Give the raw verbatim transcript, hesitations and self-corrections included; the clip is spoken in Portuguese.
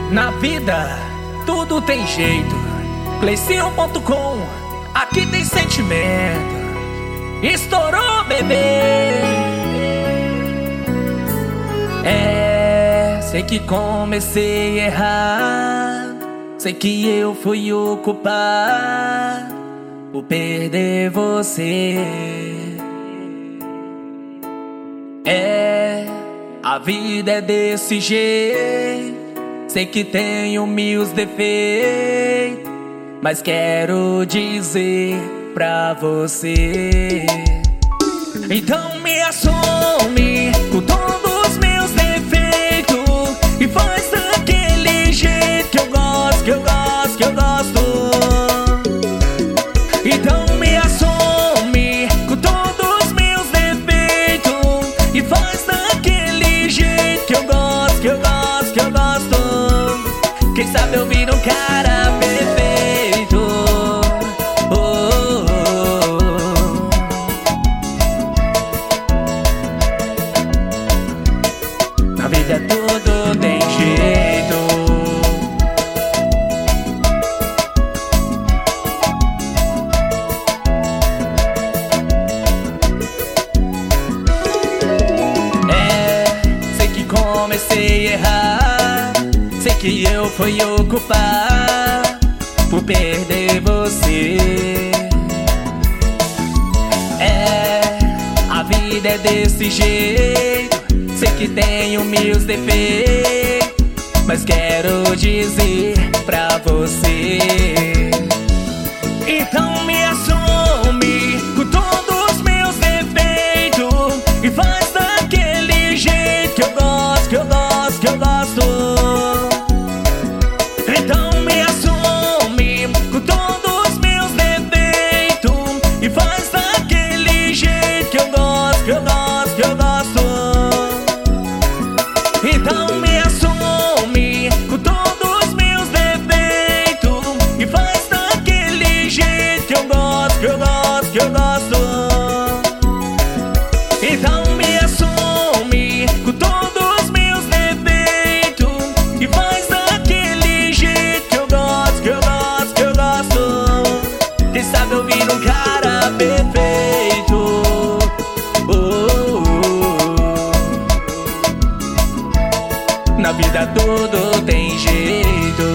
Na vida, tudo tem jeito. Cleicinho ponto com, aqui tem sentimento. Estourou, bebê. É, sei que comecei errado. Sei que eu fui o culpado por perder você. É, a vida é desse jeito. Sei que tenho meus defeitos, mas quero dizer pra você. Então me assume com todos os meus defeitos e faz daquele jeito que eu gosto, que eu gosto, que eu gosto. Então me assume com todos os meus defeitos e faz daquele jeito que eu gosto, que eu gosto, que eu gosto. Quem sabe eu viro um cara perfeito. Oh, oh, oh. Na vida tudo tem jeito. É, sei que comecei errado. Sei que eu fui o culpado por perder você. É, a vida é desse jeito. Sei que tenho meus defeitos, mas quero dizer pra você. Então me assume com todos os meus defeitos e faz daquele jeito que eu gosto, que eu gosto, que eu gosto. Então me assume com todos os meus defeitos e faz daquele jeito que eu gosto, que eu gosto, que eu gosto. Então me assume com todos os meus defeitos e faz daquele jeito que eu gosto, que eu gosto, que eu gosto. Então me assume com todos os meus defeitos e faz daquele jeito que eu gosto, que eu gosto, que eu gosto. Quem sabe eu viro um cara perfeito. Oh, oh, oh. Na vida tudo tem jeito.